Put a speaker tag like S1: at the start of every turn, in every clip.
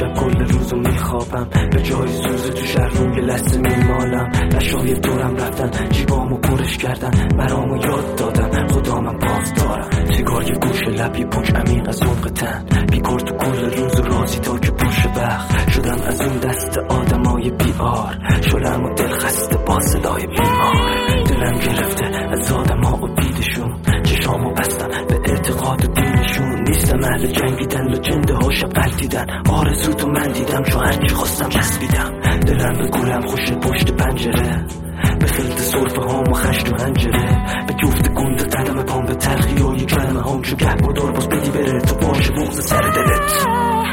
S1: شب کل روزو میخوابم، به جای سوز تو شهر روی لحظه میمالم. نشای دورم رفتن، جیبامو پرش کردن، برامو یاد دادن خدا من باز دارم. سیگار یه گوشه لب یه پوچ عمیق از عمق تن، بیکار تو کل روز راضی تا که پوش وقت. شدم از اون دست آدمای بیار، شدم و دل خسته با صدای بیمار. دلم گرفته از آدم‌ها و دیدشون، چشامو بستم به اعتقاد و دینشون. نیستم اهل جنگیدن و جنده ها شب قلتیدن، آرزو تو من دیدم چون هرچی خواستم چسبیدم. دلم به گلم خوش پشت پنجره، به خلط صرفه هام و خشت و هنجره، به جفت گنده قدم پام به تلخی و یک کلمه هام چون گه بادار باز بدی بره تو باشه بغض سر دلت.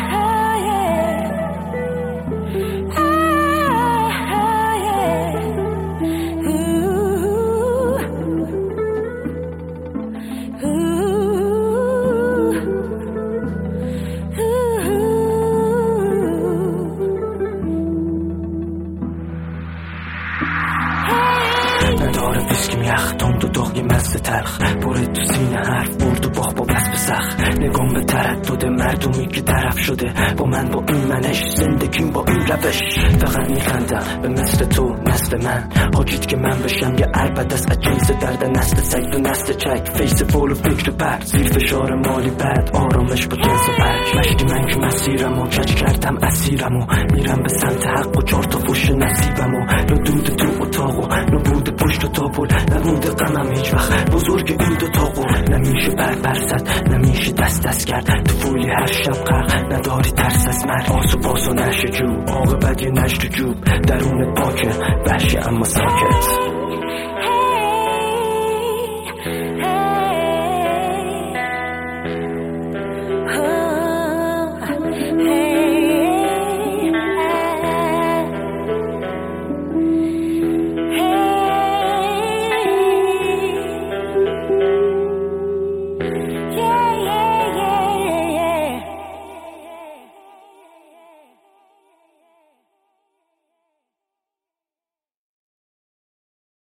S1: نداره ویسکیم یخ تند و داغی مزه تلخ، پره تو سینه حرف برد و باخ با بس بسخ. نگام به تردد مردمی که طرف شده با من، با این منش زندگیم با این روش. فقط میخندم به مثل تو نسل من، حاجید که من بشم یه عربد از جنس درد نسل سگ و نسل چک. فیس فول و فکر پر زیر فشار مالی بد، آرامش با جنس پرک. مشتی من که مسیرم و کج کردم اسیرم و میرم به سمت حق و 4 تا فوش نصیبم و ندود تو اتاق و نبود پشت و تابل. نمونده غمم هیچ وقت بزرگ این دو تاقل. نمیشه برزد نمیشه دست کرد، تو فولی هر شب غرق نداری ترس از مرگ. آسو پاسو نشه جو عاقبت یه نشت جوب، درون پاکه وحشی اما ساکت.